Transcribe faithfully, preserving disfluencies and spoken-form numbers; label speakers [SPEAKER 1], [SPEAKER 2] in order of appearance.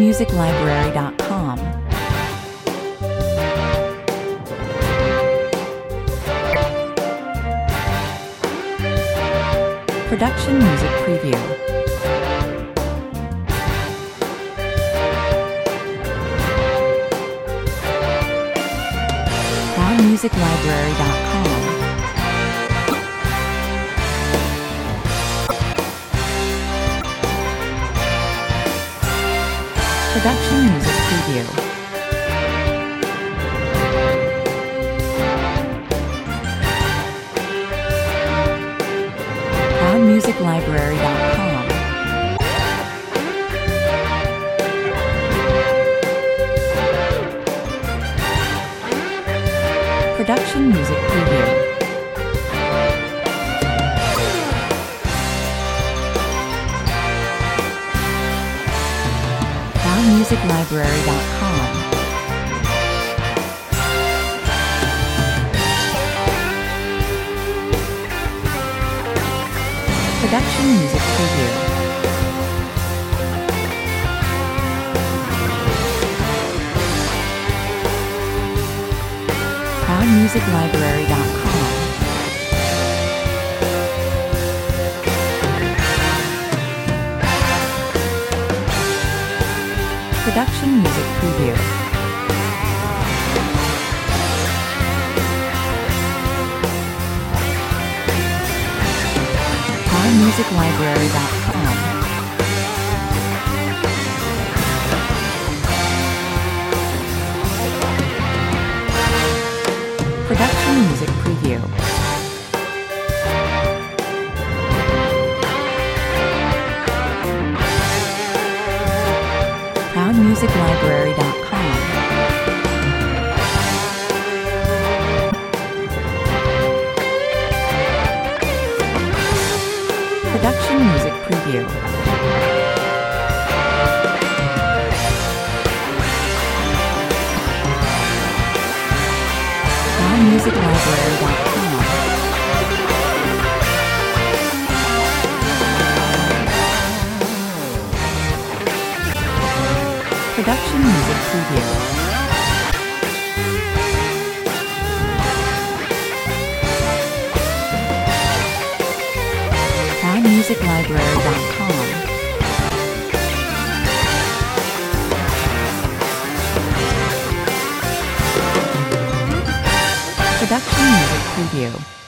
[SPEAKER 1] music library dot com. Production Music Preview. Sound music library dot com. Production Music Preview. sound music library dot com. Production Music Preview. sound music library dot com. Production Music Preview. sound music library dot com. Production Music Preview. sound music library dot com. Production Music Preview. sound music library dot com. Production Music Preview. sound music library dot com. Production Music Preview. sound music library dot com. Production Music Preview.